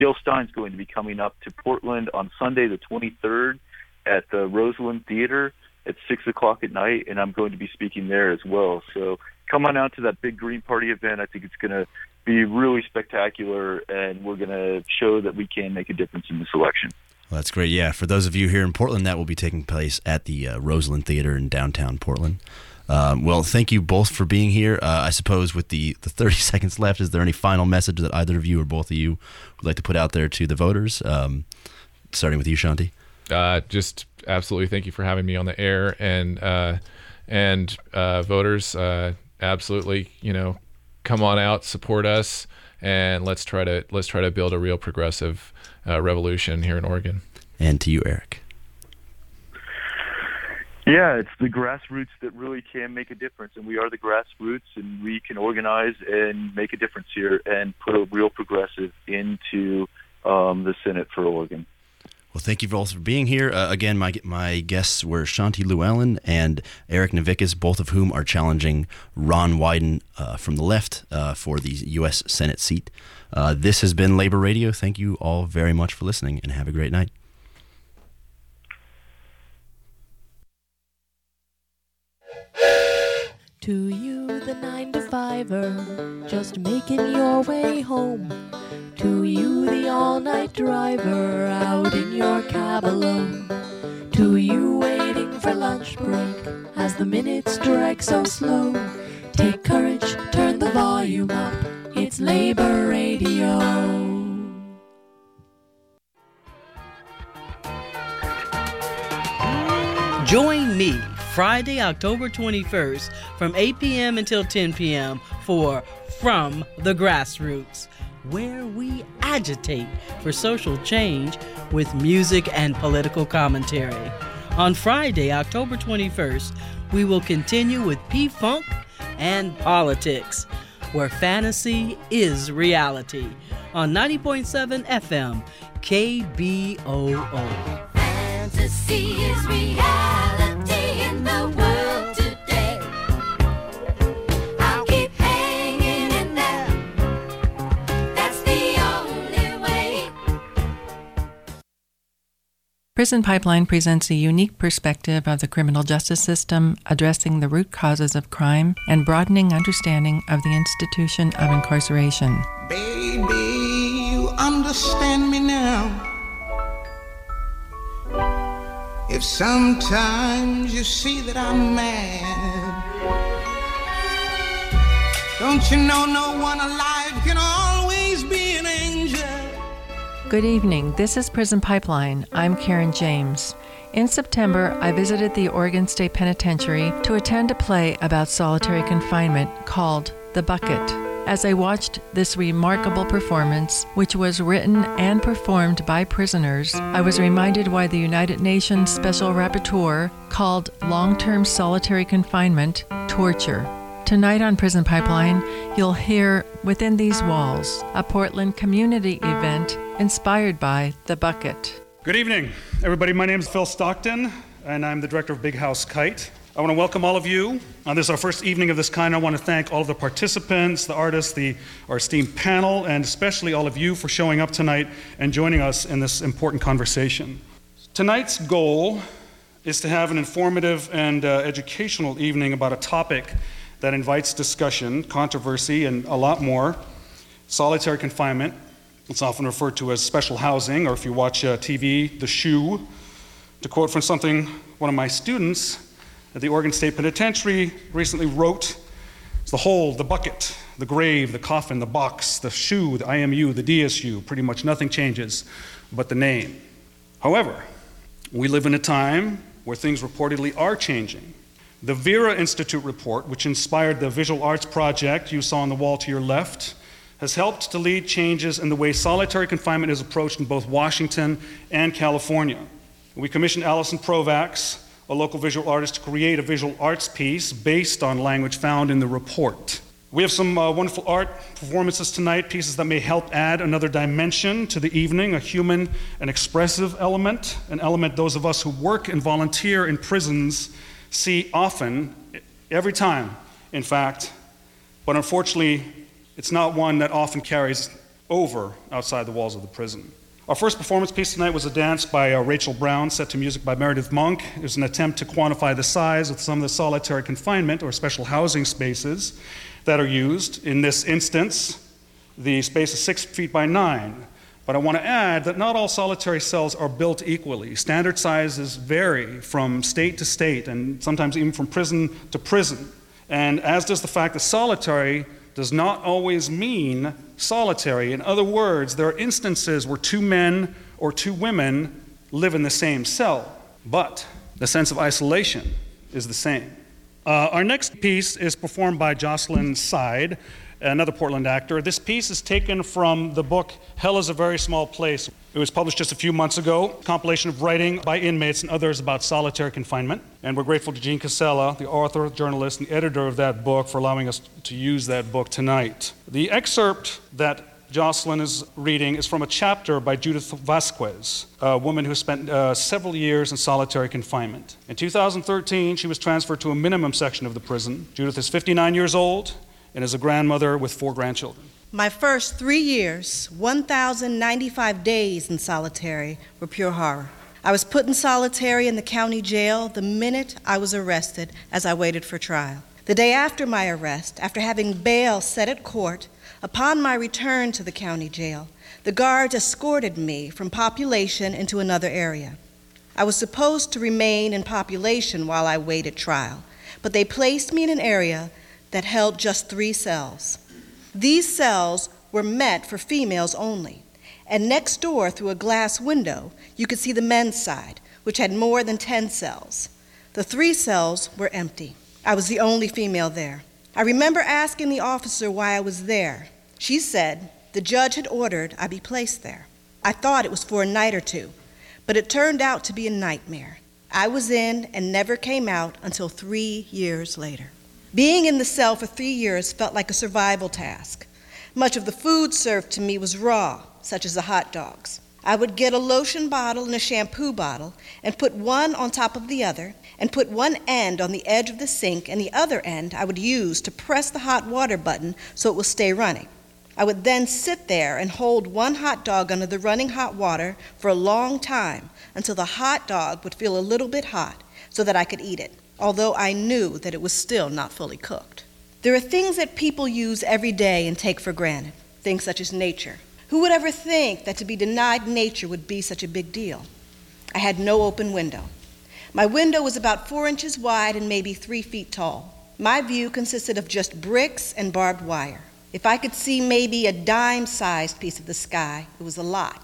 Jill Stein's going to be coming up to Portland on Sunday the 23rd at the Roseland Theater at 6 o'clock at night, and I'm going to be speaking there as well. So come on out to that big Green Party event. I think it's going to be really spectacular, and we're going to show that we can make a difference in this election. Well, that's great. Yeah, for those of you here in Portland, that will be taking place at the Roseland Theater in downtown Portland. Well, thank you both for being here. I suppose with the 30 seconds left, is there any final message that either of you or both of you would like to put out there to the voters? Starting with you, Shanti. Just absolutely thank you for having me on the air, and voters, absolutely, come on out, support us, and let's try to build a real progressive revolution here in Oregon. And to you, Eric. Yeah, it's the grassroots that really can make a difference, and we are the grassroots, and we can organize and make a difference here and put a real progressive into the Senate for Oregon. Well, thank you both for being here. Again, my guests were Shanti Llewellyn and Eric Navikas, both of whom are challenging Ron Wyden from the left for the U.S. Senate seat. This has been Labor Radio. Thank you all very much for listening, and have a great night. To you, the 9-to-5er, just making your way home. To you, the all-night driver, out in your cab alone. To you, waiting for lunch break, as the minutes drag so slow. Take courage, turn the volume up, it's Labor Radio. Join me Friday, October 21st from 8 p.m. until 10 p.m. for From the Grassroots, where we agitate for social change with music and political commentary. On Friday, October 21st, we will continue with P-Funk and Politics, where fantasy is reality, on 90.7 FM, KBOO. Fantasy is reality in the world today. I'll keep hanging in there. That's the only way. Prison Pipeline presents a unique perspective of the criminal justice system, addressing the root causes of crime and broadening understanding of the institution of incarceration. Baby, you understand me now. If sometimes you see that I'm mad, don't you know no one alive can always be an angel? Good evening. This is Prison Pipeline. I'm Karen James. In September, I visited the Oregon State Penitentiary to attend a play about solitary confinement called The Bucket. As I watched this remarkable performance, which was written and performed by prisoners, I was reminded why the United Nations Special Rapporteur called long-term solitary confinement torture. Tonight on Prison Pipeline, you'll hear Within These Walls, a Portland community event inspired by The Bucket. Good evening, everybody. My name is Phil Stockton, and I'm the director of Big House Kite. I want to welcome all of you. This is our first evening of this kind. I want to thank all of the participants, the artists, our esteemed panel, and especially all of you for showing up tonight and joining us in this important conversation. Tonight's goal is to have an informative and educational evening about a topic that invites discussion, controversy, and a lot more. Solitary confinement. It's often referred to as special housing, or if you watch TV, the SHU. To quote from something one of my students at the Oregon State Penitentiary recently wrote, it's the hole, the bucket, the grave, the coffin, the box, the SHU, the IMU, the DSU. Pretty much nothing changes but the name. However, we live in a time where things reportedly are changing. The Vera Institute report, which inspired the visual arts project you saw on the wall to your left, has helped to lead changes in the way solitary confinement is approached in both Washington and California. We commissioned Allison Provax, a local visual artist, to create a visual arts piece based on language found in the report. We have some wonderful art performances tonight, pieces that may help add another dimension to the evening, a human and expressive element, an element those of us who work and volunteer in prisons see often, every time, in fact, but unfortunately, it's not one that often carries over outside the walls of the prison. Our first performance piece tonight was a dance by Rachel Brown, set to music by Meredith Monk. It was an attempt to quantify the size of some of the solitary confinement or special housing spaces that are used. In this instance, the space is 6 feet by 9. But I want to add that not all solitary cells are built equally. Standard sizes vary from state to state and sometimes even from prison to prison. And as does the fact that solitary does not always mean solitary. In other words, there are instances where 2 men or 2 women live in the same cell, but the sense of isolation is the same. Our next piece is performed by Jocelyn Side, another Portland actor. This piece is taken from the book Hell is a Very Small Place. It was published just a few months ago, a compilation of writing by inmates and others about solitary confinement. And we're grateful to Jean Casella, the author, journalist, and editor of that book, for allowing us to use that book tonight. The excerpt that Jocelyn is reading is from a chapter by Judith Vasquez, a woman who spent several years in solitary confinement. In 2013, she was transferred to a minimum section of the prison. Judith is 59 years old and is a grandmother with 4 grandchildren. My first 3 years, 1,095 days in solitary, were pure horror. I was put in solitary in the county jail the minute I was arrested as I waited for trial. The day after my arrest, after having bail set at court, upon my return to the county jail, the guards escorted me from population into another area. I was supposed to remain in population while I waited trial, but they placed me in an area that held just 3 cells. These cells were meant for females only, and next door through a glass window, you could see the men's side, which had more than 10 cells. The 3 cells were empty. I was the only female there. I remember asking the officer why I was there. She said the judge had ordered I be placed there. I thought it was for a night or 2, but it turned out to be a nightmare. I was in and never came out until 3 years later. Being in the cell for 3 years felt like a survival task. Much of the food served to me was raw, such as the hot dogs. I would get a lotion bottle and a shampoo bottle and put one on top of the other and put one end on the edge of the sink and the other end I would use to press the hot water button so it will stay running. I would then sit there and hold one hot dog under the running hot water for a long time until the hot dog would feel a little bit hot so that I could eat it, although I knew that it was still not fully cooked. There are things that people use every day and take for granted, things such as nature. Who would ever think that to be denied nature would be such a big deal? I had no open window. My window was about 4 inches wide and maybe 3 feet tall. My view consisted of just bricks and barbed wire. If I could see maybe a dime-sized piece of the sky, it was a lot.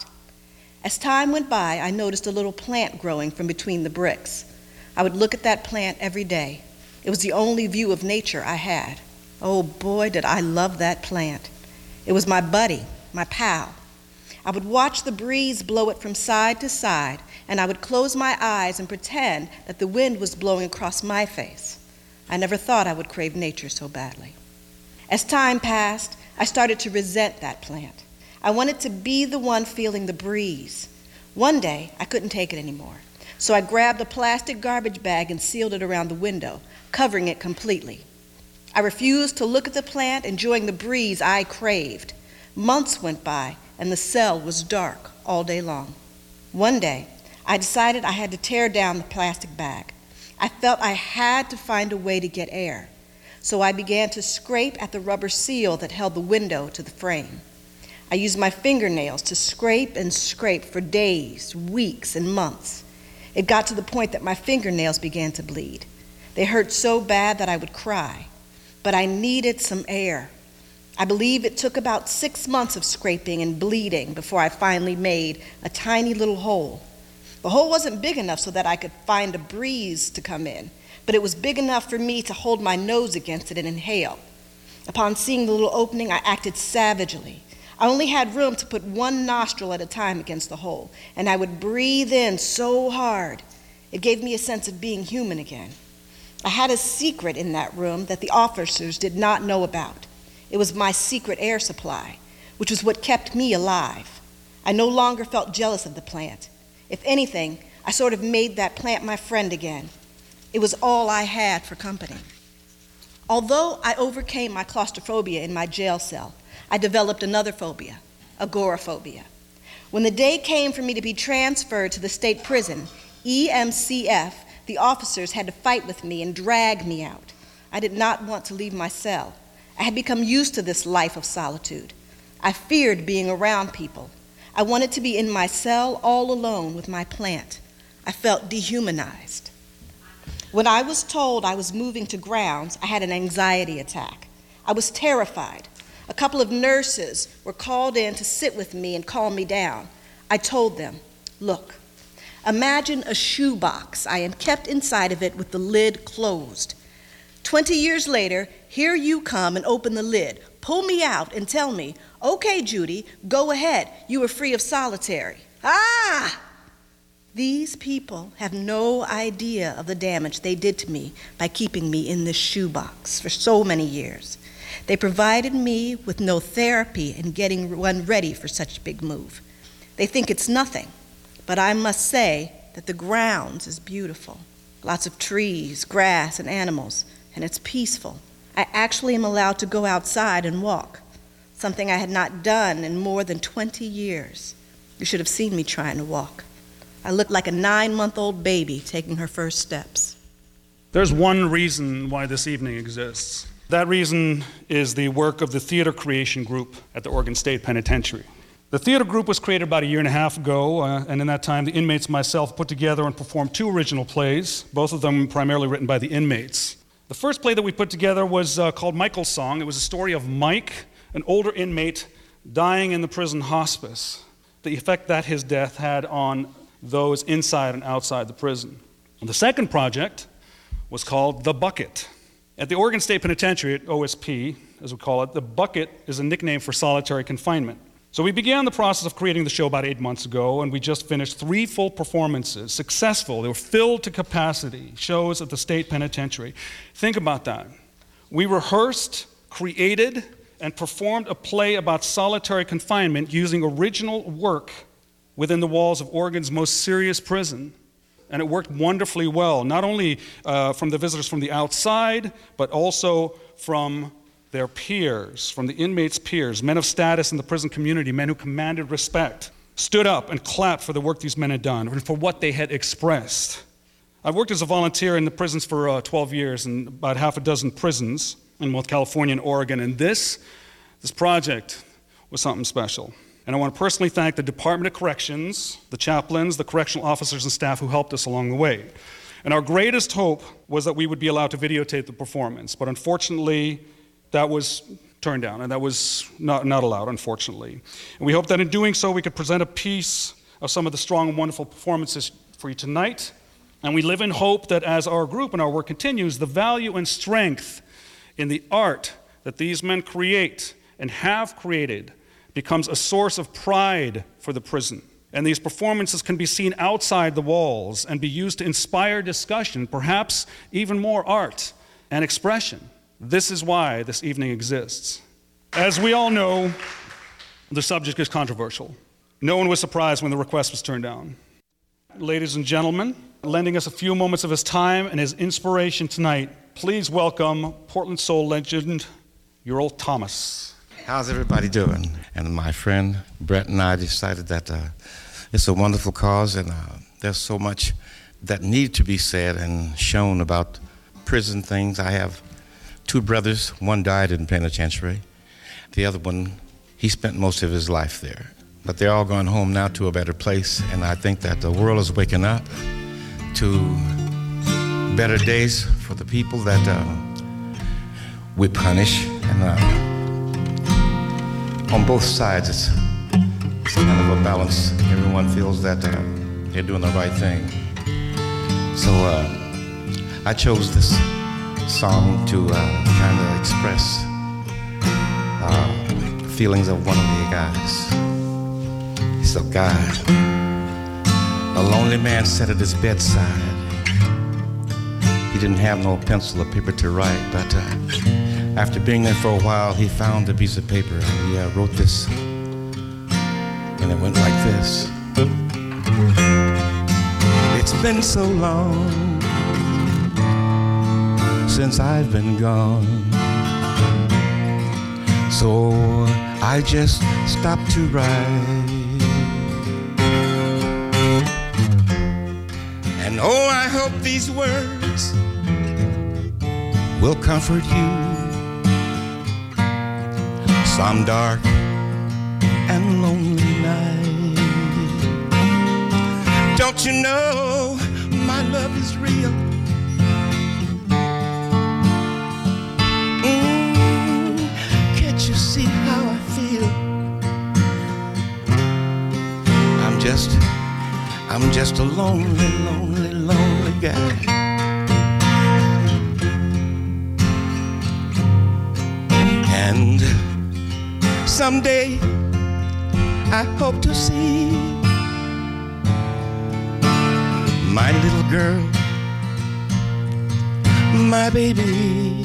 As time went by, I noticed a little plant growing from between the bricks. I would look at that plant every day. It was the only view of nature I had. Oh boy, did I love that plant. It was my buddy, my pal. I would watch the breeze blow it from side to side, and I would close my eyes and pretend that the wind was blowing across my face. I never thought I would crave nature so badly. As time passed, I started to resent that plant. I wanted to be the one feeling the breeze. One day, I couldn't take it anymore, so I grabbed a plastic garbage bag and sealed it around the window, covering it completely. I refused to look at the plant, enjoying the breeze I craved. Months went by, and the cell was dark all day long. One day, I decided I had to tear down the plastic bag. I felt I had to find a way to get air, so I began to scrape at the rubber seal that held the window to the frame. I used my fingernails to scrape and scrape for days, weeks, and months. It got to the point that my fingernails began to bleed. They hurt so bad that I would cry, but I needed some air. I believe it took about 6 months of scraping and bleeding before I finally made a tiny little hole. The hole wasn't big enough so that I could find a breeze to come in, but it was big enough for me to hold my nose against it and inhale. Upon seeing the little opening, I acted savagely. I only had room to put one nostril at a time against the hole, and I would breathe in so hard. It gave me a sense of being human again. I had a secret in that room that the officers did not know about. It was my secret air supply, which was what kept me alive. I no longer felt jealous of the plant. If anything, I sort of made that plant my friend again. It was all I had for company. Although I overcame my claustrophobia in my jail cell, I developed another phobia, agoraphobia. When the day came for me to be transferred to the state prison, EMCF, the officers had to fight with me and drag me out. I did not want to leave my cell. I had become used to this life of solitude. I feared being around people. I wanted to be in my cell all alone with my plant. I felt dehumanized. When I was told I was moving to grounds, I had an anxiety attack. I was terrified. A couple of nurses were called in to sit with me and calm me down. I told them, look, imagine a shoebox. I am kept inside of it with the lid closed. 20 years later, here you come and open the lid, pull me out and tell me, okay, Judy, go ahead. You are free of solitary. Ah! These people have no idea of the damage they did to me by keeping me in this shoebox for so many years. They provided me with no therapy in getting one ready for such a big move. They think it's nothing, but I must say that the grounds is beautiful. Lots of trees, grass, and animals, and it's peaceful. I actually am allowed to go outside and walk, something I had not done in more than 20 years. You should have seen me trying to walk. I looked like a 9-month-old baby taking her first steps. There's one reason why this evening exists. That reason is the work of the Theater Creation Group at the Oregon State Penitentiary. The theater group was created about a year and a half ago, and in that time, the inmates and myself put together and performed 2 original plays, both of them primarily written by the inmates. The first play that we put together was called Michael's Song. It was a story of Mike, an older inmate, dying in the prison hospice, the effect that his death had on those inside and outside the prison. And the second project was called The Bucket. At the Oregon State Penitentiary, at OSP, as we call it, the bucket is a nickname for solitary confinement. So we began the process of creating the show about 8 months ago, and we just finished 3 full performances, successful. They were filled to capacity, shows at the State Penitentiary. Think about that. We rehearsed, created, and performed a play about solitary confinement using original work within the walls of Oregon's most serious prison. And it worked wonderfully well, not only from the visitors from the outside, but also from their peers, from the inmates' peers, men of status in the prison community, men who commanded respect, stood up and clapped for the work these men had done and for what they had expressed. I've worked as a volunteer in the prisons for 12 years in about half a dozen prisons in both California and Oregon, and this project was something special. And I want to personally thank the Department of Corrections, the chaplains, the correctional officers and staff who helped us along the way. And our greatest hope was that we would be allowed to videotape the performance, but unfortunately, that was turned down, and that was not allowed, unfortunately. And we hope that in doing so, we could present a piece of some of the strong and wonderful performances for you tonight. And we live in hope that as our group and our work continues, the value and strength in the art that these men create and have created becomes a source of pride for the prison. And these performances can be seen outside the walls and be used to inspire discussion, perhaps even more art and expression. This is why this evening exists. As we all know, the subject is controversial. No one was surprised when the request was turned down. Ladies and gentlemen, lending us a few moments of his time and his inspiration tonight, please welcome Portland soul legend, Earl Thomas. How's everybody doing? And my friend Brett and I decided that it's a wonderful cause, and there's so much that need to be said and shown about prison things. I have 2 brothers. One died in penitentiary. The other one, he spent most of his life there. But they're all going home now to a better place, and I think that the world is waking up to better days for the people that we punish. And on both sides, it's kind of a balance. Everyone feels that they're doing the right thing. So I chose this song to kind of express feelings of one of the guys. He's a guy. A lonely man sat at his bedside. He didn't have no pencil or paper to write, but after being there for a while, he found a piece of paper and he wrote this, and it went like this. It's been so long since I've been gone, so I just stopped to write. And oh, I hope these words will comfort you some dark and lonely night. Don't you know my love is real? Can't you see how I feel? I'm just a lonely, lonely, lonely guy. And someday I hope to see my little girl, my baby.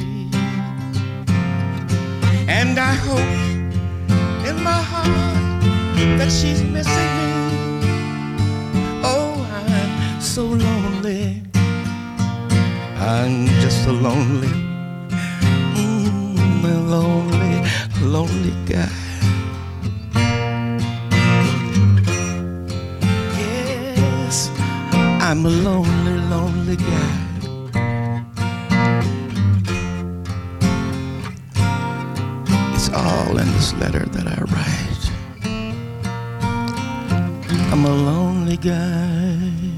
And I hope in my heart that she's missing me. Oh, I'm so lonely. I'm just a lonely, lonely, lonely guy. Yes, I'm a lonely, lonely guy. It's all in this letter that I write. I'm a lonely guy.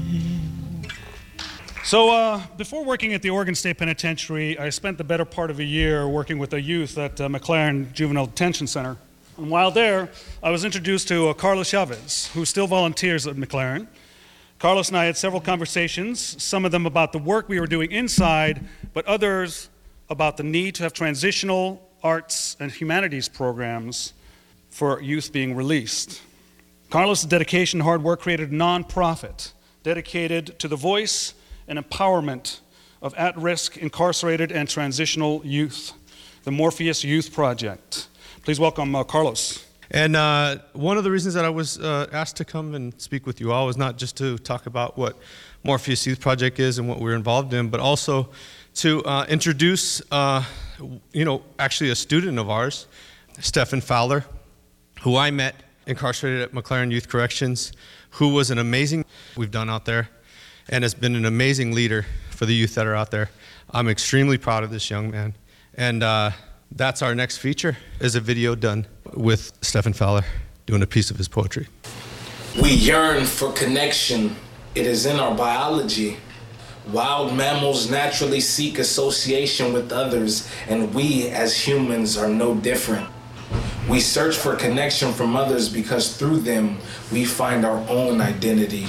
So before working at the Oregon State Penitentiary, I spent the better part of a year working with the youth at McLaren Juvenile Detention Center. And while there, I was introduced to Carlos Chavez, who still volunteers at McLaren. Carlos and I had several conversations, some of them about the work we were doing inside, but others about the need to have transitional arts and humanities programs for youth being released. Carlos' dedication and hard work created a nonprofit dedicated to the voice and empowerment of at-risk, incarcerated, and transitional youth, the Morpheus Youth Project. Please welcome Carlos. And one of the reasons that I was asked to come and speak with you all was not just to talk about what Morpheus Youth Project is and what we're involved in, but also to introduce, actually a student of ours, Stephen Fowler, who I met incarcerated at McLaren Youth Corrections, who was an amazing we've done out there and has been an amazing leader for the youth that are out there. I'm extremely proud of this young man. And that's our next feature, is a video done with Stephen Fowler doing a piece of his poetry. We yearn for connection. It is in our biology. Wild mammals naturally seek association with others, and we as humans are no different. We search for connection from others because through them we find our own identity.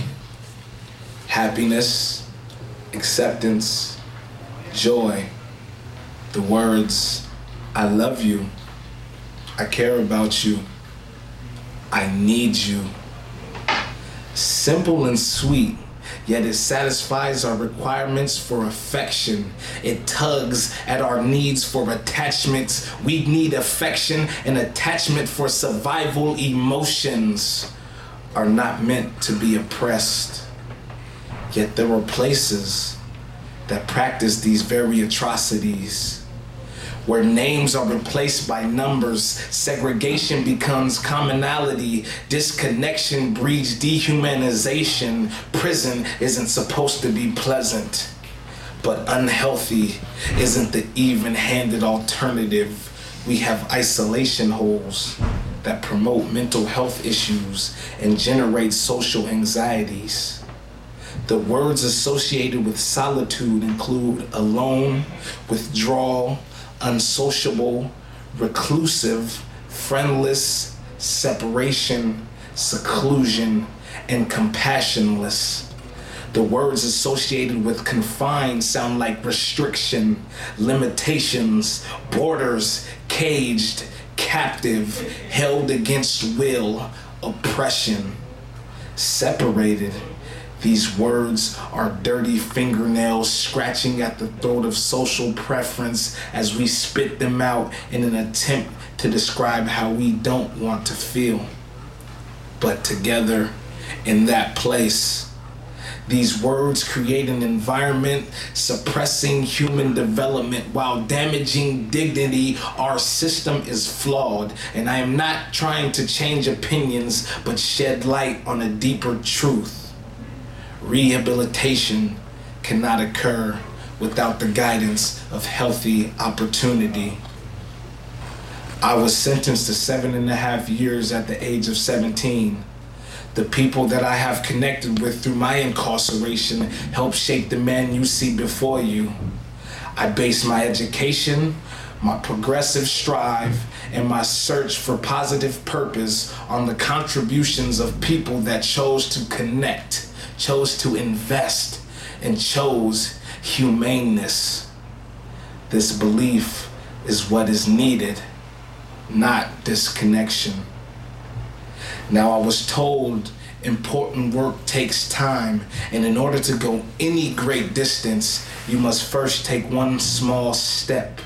Happiness, acceptance, joy. The words, I love you, I care about you, I need you. Simple and sweet, yet it satisfies our requirements for affection. It tugs at our needs for attachments. We need affection and attachment for survival. Emotions are not meant to be oppressed. Yet there are places that practice these very atrocities. Where names are replaced by numbers, segregation becomes commonality, disconnection breeds dehumanization. Prison isn't supposed to be pleasant, but unhealthy isn't the even-handed alternative. We have isolation holes that promote mental health issues and generate social anxieties. The words associated with solitude include alone, withdrawal, unsociable, reclusive, friendless, separation, seclusion, and compassionless. The words associated with confined sound like restriction, limitations, borders, caged, captive, held against will, oppression. Separated. These words are dirty fingernails scratching at the throat of social preference as we spit them out in an attempt to describe how we don't want to feel. But together, in that place, These words create an environment suppressing human development while damaging dignity. Our system is flawed, and I am not trying to change opinions, but shed light on a deeper truth. Rehabilitation cannot occur without the guidance of healthy opportunity. I was sentenced to 7.5 years at the age of 17. The people that I have connected with through my incarceration help shape the man you see before you. I base my education, my progressive strive, and my search for positive purpose on the contributions of people that chose to connect, chose to invest, and chose humaneness. This belief is what is needed, not disconnection. Now, I was told important work takes time, and in order to go any great distance, you must first take one small step.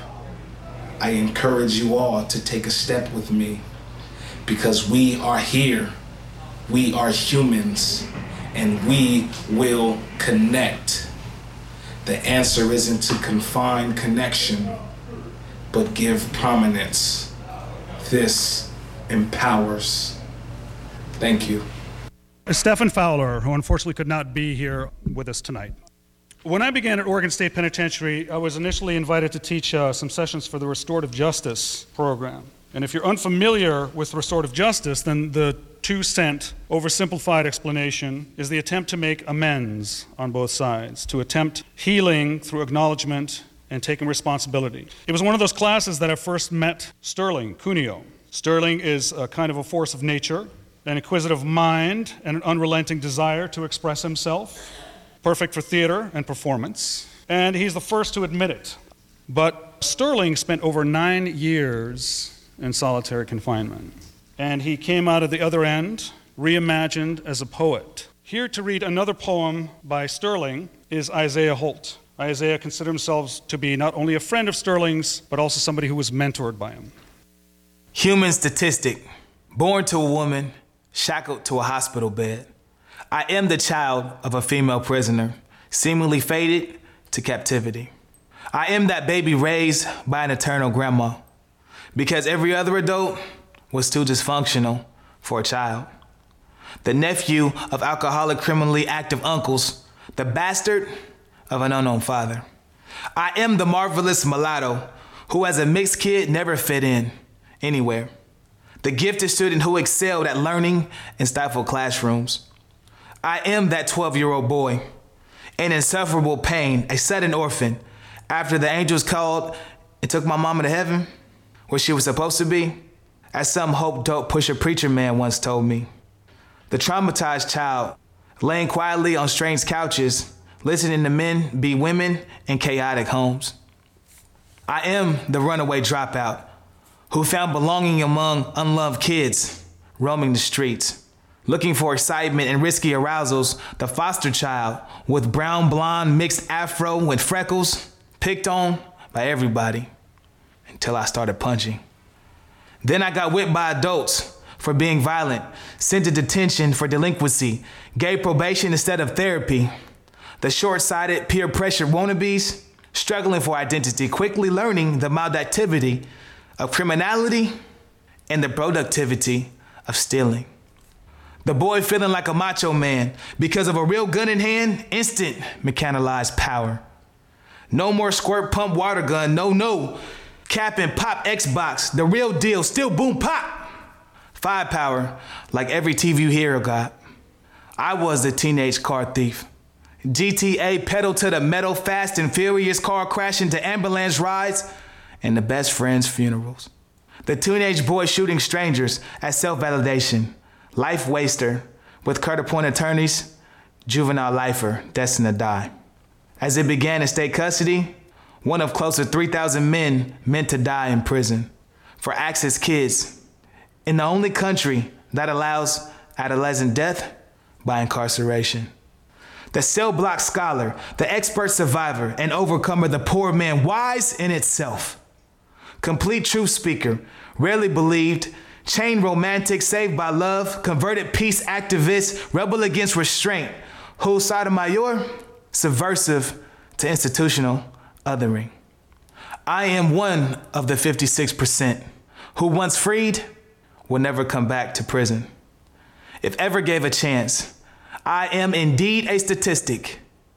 I encourage you all to take a step with me, because we are here, we are humans, and we will connect. The answer isn't to confine connection, but give prominence. This empowers. Thank you. Stephen Fowler, who unfortunately could not be here with us tonight. When I began at Oregon State Penitentiary, I was initially invited to teach some sessions for the Restorative Justice program. And if you're unfamiliar with restorative justice, then the 2-cent oversimplified explanation is the attempt to make amends on both sides, to attempt healing through acknowledgement and taking responsibility. It was one of those classes that I first met Sterling Cuneo. Sterling is a kind of a force of nature, an inquisitive mind, and an unrelenting desire to express himself, perfect for theater and performance, and he's the first to admit it. But Sterling spent over 9 years in solitary confinement, and he came out of the other end reimagined as a poet. Here to read another poem by Sterling is Isaiah Holt. Isaiah considered himself to be not only a friend of Sterling's, but also somebody who was mentored by him. Human statistic, born to a woman, shackled to a hospital bed. I am the child of a female prisoner, seemingly fated to captivity. I am that baby raised by an eternal grandma, because every other adult was too dysfunctional for a child. The nephew of alcoholic, criminally active uncles, the bastard of an unknown father. I am the marvelous mulatto who as a mixed kid never fit in anywhere. The gifted student who excelled at learning in stifled classrooms. I am that 12-year-old boy in insufferable pain, a sudden orphan, after the angels called and took my mama to heaven, where she was supposed to be, as some hope-dope pusher preacher man once told me. The traumatized child, laying quietly on strange couches, listening to men be women in chaotic homes. I am the runaway dropout who found belonging among unloved kids, roaming the streets, looking for excitement and risky arousals, the foster child with brown blonde mixed afro with freckles, picked on by everybody, until I started punching. Then I got whipped by adults for being violent, sent to detention for delinquency, gave probation instead of therapy. The short-sighted, peer-pressured wannabes, struggling for identity, quickly learning the mild activity of criminality and the productivity of stealing. The boy feeling like a macho man because of a real gun in hand, instant mechanized power. No more squirt pump water gun, no, cap and pop Xbox, the real deal, still boom pop. Firepower like every TV hero got. I was the teenage car thief. GTA pedal to the metal, fast and furious car crash into ambulance rides and the best friends' funerals. The teenage boy shooting strangers at self-validation. Life waster with court-appointed attorneys, juvenile lifer destined to die. As it began in state custody, one of close to 3,000 men meant to die in prison for acts as kids in the only country that allows adolescent death by incarceration. The cell block scholar, the expert survivor and overcomer, the poor man, wise in itself. Complete truth speaker, rarely believed, chain romantic, saved by love, converted peace activist, rebel against restraint, Whose Sotomayor? Subversive to institutional othering. I am one of the 56% who, once freed, will never come back to prison. If ever gave a chance, I am indeed a statistic,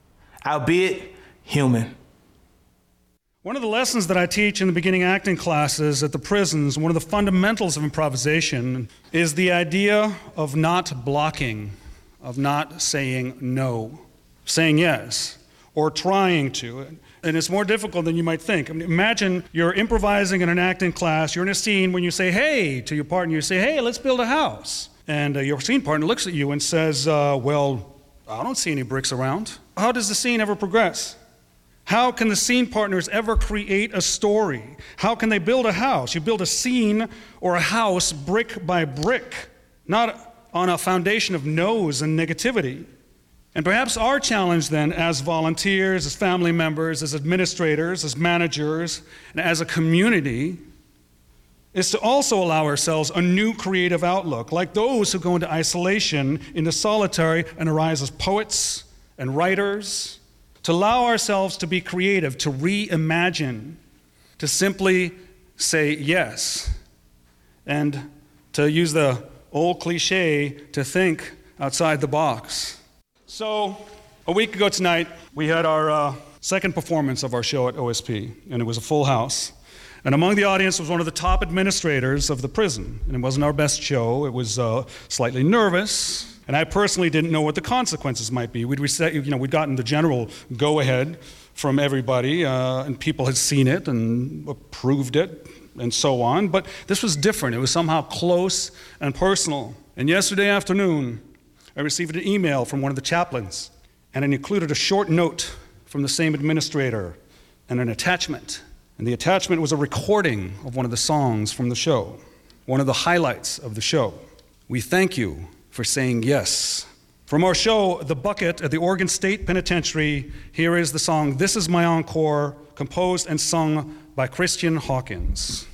albeit human. One of the lessons that I teach in the beginning acting classes at the prisons, one of the fundamentals of improvisation, is the idea of not blocking, of not saying no, saying yes, or trying to. And it's more difficult than you might think. I mean, imagine you're improvising in an acting class, you're in a scene when you say, hey, to your partner, you say, hey, let's build a house. And your scene partner looks at you and says, well, I don't see any bricks around. How does the scene ever progress? How can the scene partners ever create a story? How can they build a house? You build a scene or a house brick by brick, not on a foundation of no's and negativity. And perhaps our challenge then as volunteers, as family members, as administrators, as managers, and as a community is to also allow ourselves a new creative outlook, like those who go into isolation, into solitary, and arise as poets and writers, to allow ourselves to be creative, to reimagine, to simply say yes, and to use the old cliche, to think outside the box. So, a week ago tonight, we had our second performance of our show at OSP, and it was a full house. And among the audience was one of the top administrators of the prison. And it wasn't our best show. It was slightly nervous. And I personally didn't know what the consequences might be. We'd gotten the general go-ahead from everybody, and people had seen it and approved it, and so on. But this was different. It was somehow close and personal. And yesterday afternoon, I received an email from one of the chaplains, and it included a short note from the same administrator and an attachment. And the attachment was a recording of one of the songs from the show, one of the highlights of the show. We thank you for saying yes. From our show, The Bucket at the Oregon State Penitentiary, here is the song, This Is My Encore, composed and sung by Christian Hawkins.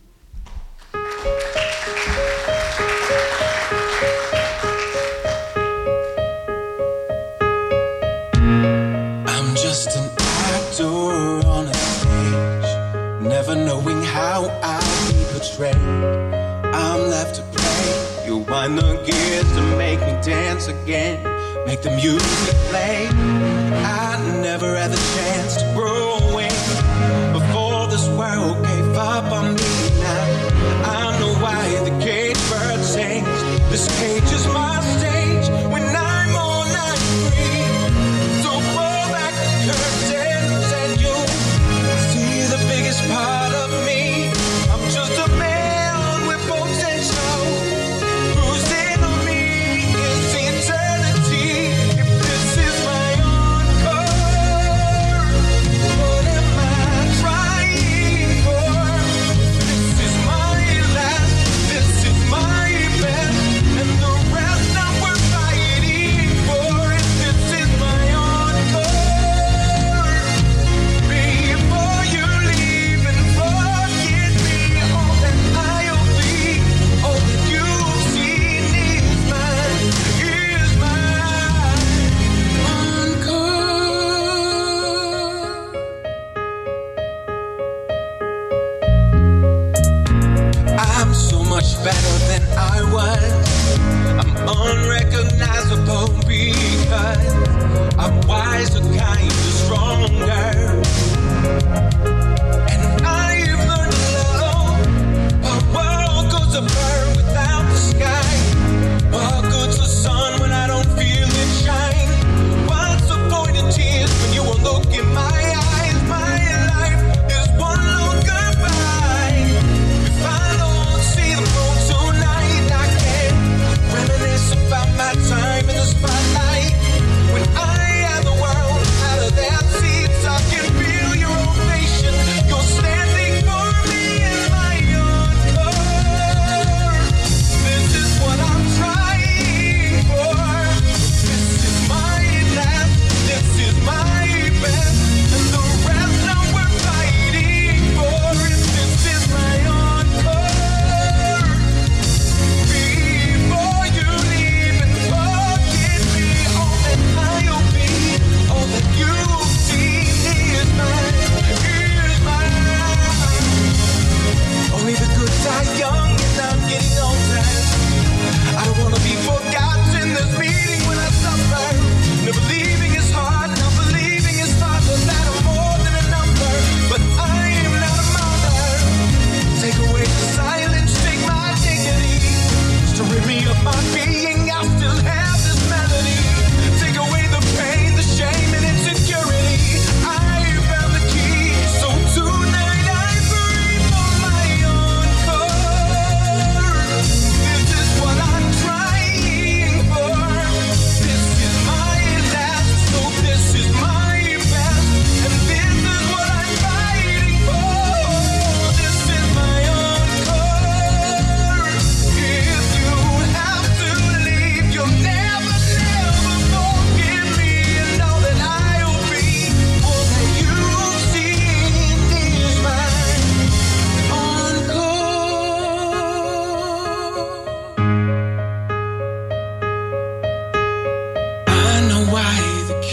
I'm just an actor on a stage, never knowing how I'll be portrayed. I'm left to pray. You wind the gears to make me dance again, make the music play. I never had the chance to grow wings before this world gave up on me. Now I know why the cage bird sings. This cage is my stage when I'm on night free. So pull back the curtains and you'll see the biggest part of me. I'm just a man with potential. Who's in on me is eternity. If this is my encore, what am I trying for? This is my last, this is my best, and the rest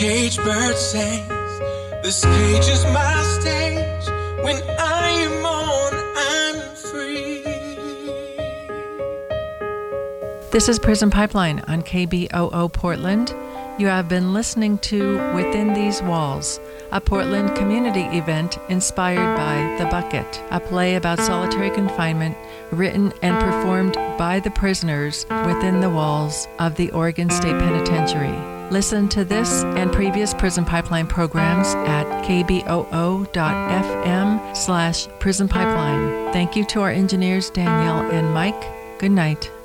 caged bird sings. This cage is my stage. When I am on, I'm free. This is Prison Pipeline on KBOO Portland. You have been listening to Within These Walls, a Portland community event inspired by The Bucket, a play about solitary confinement written and performed by the prisoners within the walls of the Oregon State Penitentiary. Listen to this and previous Prison Pipeline programs at kboo.fm/Prison Pipeline. Thank you to our engineers Danielle and Mike. Good night.